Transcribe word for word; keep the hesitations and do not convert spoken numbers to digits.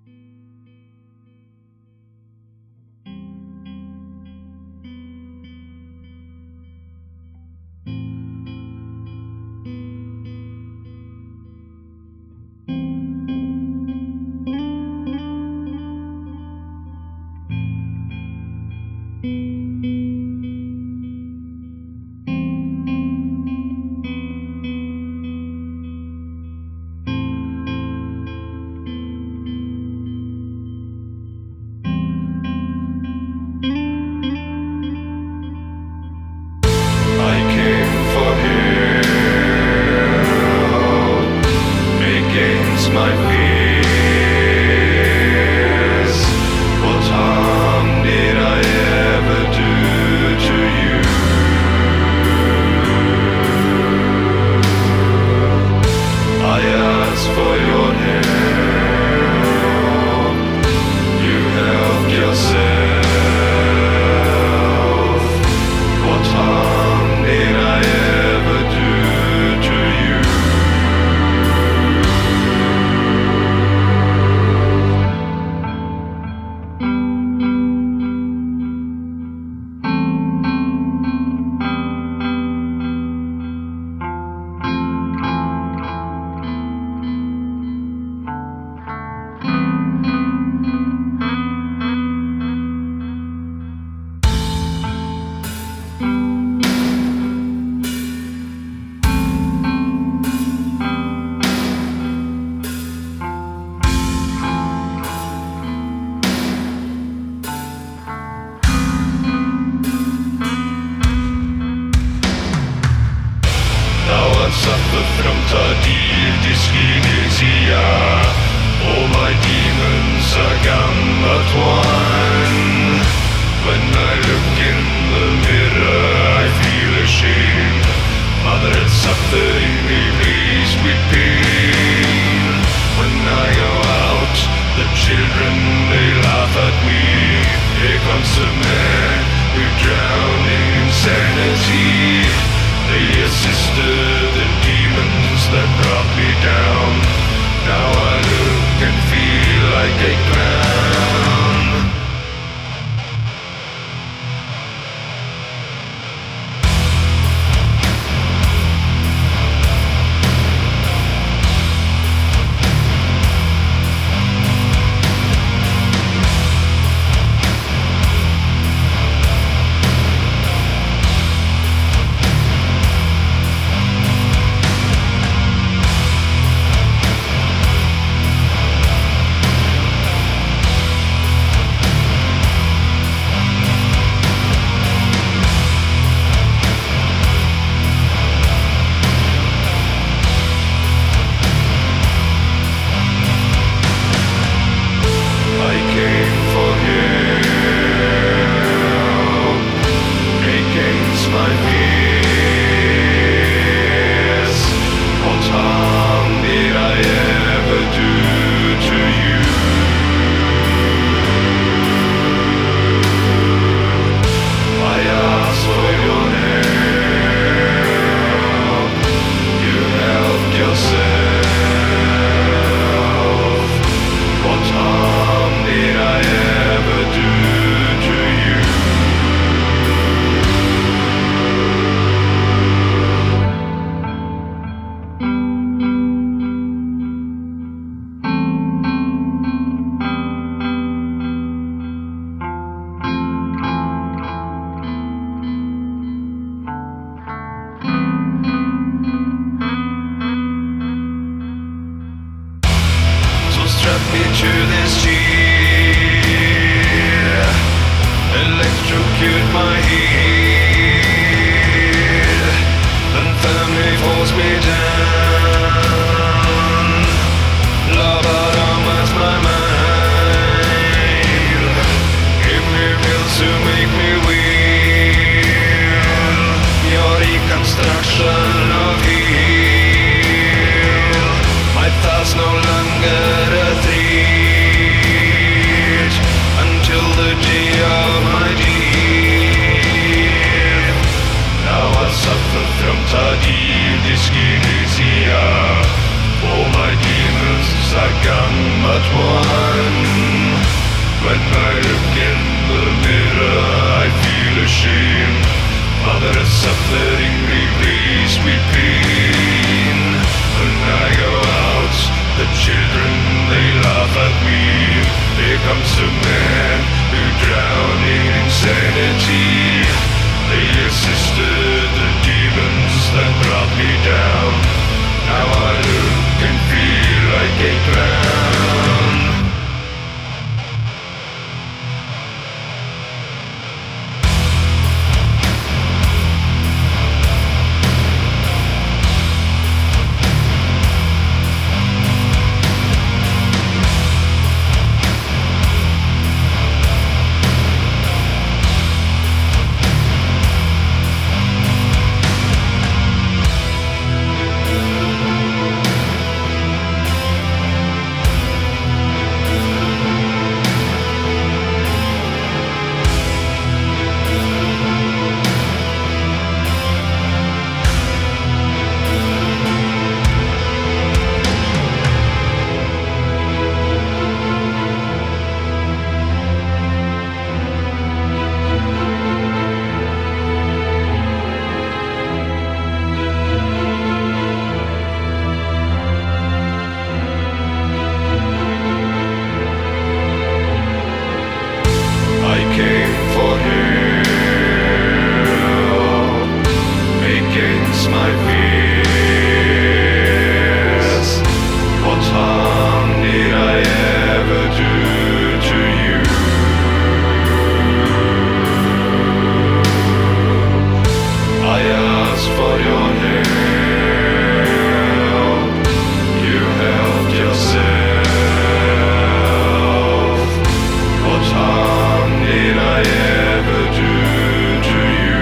suffer from tardiv dyskinesia. All my demons are gamma twine. When I look in the mirror I feel ashamed. Mother had suffered in me raised with pain. When I go out, the children they laugh at me. Here comes the man who drowned in insanity. They assisted the demons that brought me down. Now I look and feel like a clown. Strap me to this chair, electrocute my head, and firmly force me down. Lobotomize my mind, give me pills to make me weal. Your reconstruction of heel, my thoughts no longer a threat until the day of my death. Now I suffer from tardiv dyskinesia. All my demons are gone but one. When I look in the mirror, I feel ashamed. Mother is suffering, replace with pain. When I go out, the children, they laugh at me. Here comes a man who drowned in insanity. They assisted the demons that brought me down. Now I look and feel like a clown. I came for help against my fears. What harm did I ever do to you? I asked for your help. You helped yourself. What harm did I ever do to you?